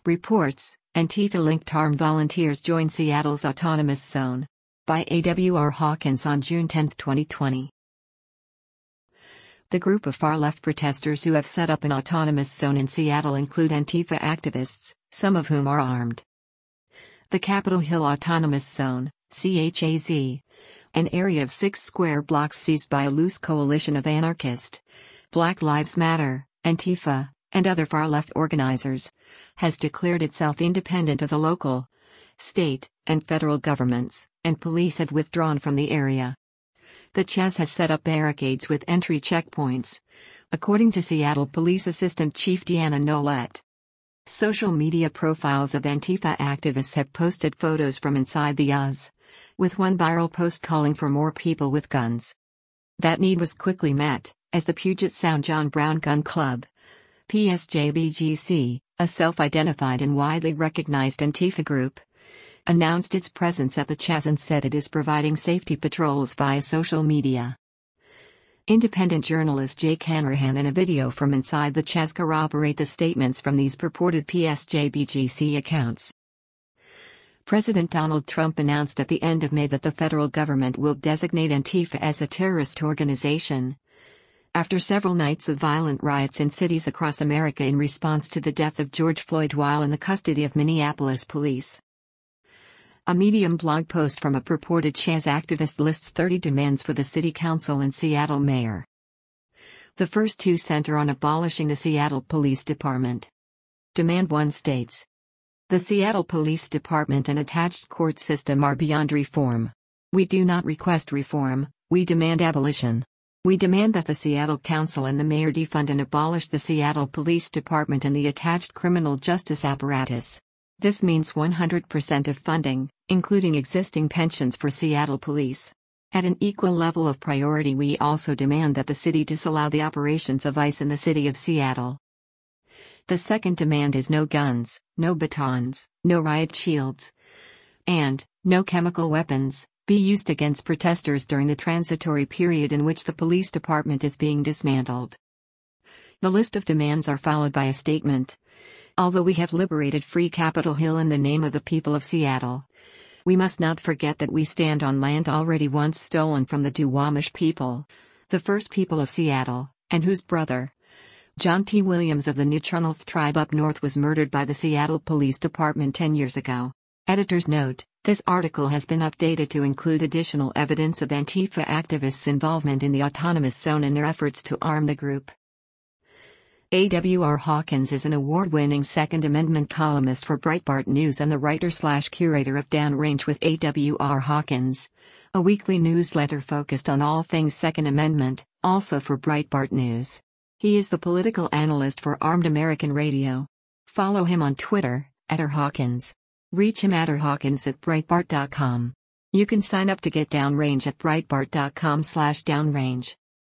Reports: Antifa-linked armed volunteers join Seattle's autonomous zone. By A.W.R. Hawkins on June 10, 2020. The group of far-left protesters who have set up an autonomous zone in Seattle include Antifa activists, some of whom are armed. The Capitol Hill Autonomous Zone, CHAZ, an area of 6 square blocks seized by a loose coalition of anarchist, Black Lives Matter, Antifa, and other far-left organizers, has declared itself independent of the local, state, and federal governments, and police have withdrawn from the area. The CHAZ has set up barricades with entry checkpoints, according to Seattle Police Assistant Chief Deanna Nolet. Social media profiles of Antifa activists have posted photos from inside the UZ, with one viral post calling for more people with guns. That need was quickly met, as the Puget Sound John Brown Gun Club, PSJBGC, a self-identified and widely recognized Antifa group, announced its presence at the CHAZ and said it is providing safety patrols via social media. Independent journalist Jake Hanrahan and a video from inside the CHAZ corroborate the statements from these purported PSJBGC accounts. President Donald Trump announced at the end of May that the federal government will designate Antifa as a terrorist organization, after several nights of violent riots in cities across America in response to the death of George Floyd while in the custody of Minneapolis police. A Medium blog post from a purported CHAZ activist lists 30 demands for the city council and Seattle mayor. The first two center on abolishing the Seattle Police Department. Demand 1 states: the Seattle Police Department and attached court system are beyond reform. We do not request reform, we demand abolition. We demand that the Seattle Council and the mayor defund and abolish the Seattle Police Department and the attached criminal justice apparatus. This means 100% of funding, including existing pensions for Seattle police. At an equal level of priority, we also demand that the city disallow the operations of ICE in the city of Seattle. The second demand is no guns, no batons, no riot shields, and no chemical weapons be used against protesters during the transitory period in which the police department is being dismantled. The list of demands are followed by a statement. Although we have liberated free Capitol Hill in the name of the people of Seattle, we must not forget that we stand on land already once stolen from the Duwamish people, the first people of Seattle, and whose brother, John T. Williams of the Nuu-chah-nulth tribe up north, was murdered by the Seattle Police Department 10 years ago. Editor's note: this article has been updated to include additional evidence of Antifa activists' involvement in the autonomous zone and their efforts to arm the group. A.W.R. Hawkins is an award-winning Second Amendment columnist for Breitbart News and the writer/curator of Downrange with A.W.R. Hawkins, a weekly newsletter focused on all things Second Amendment, also for Breitbart News. He is the political analyst for Armed American Radio. Follow him on Twitter, @rhawkins. Reach him @rhawkins@breitbart.com. You can sign up to get Downrange at breitbart.com/downrange.